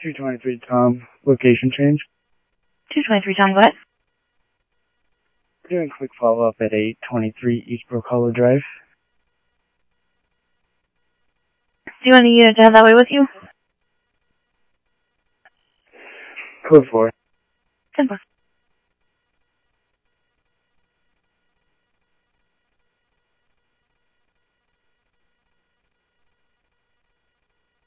223 Tom, location change. 223 Tom, go ahead. Doing a quick follow-up at 823 East Brook Hollow Drive. Do you want the unit to head that way with you? Code 4. 10-4.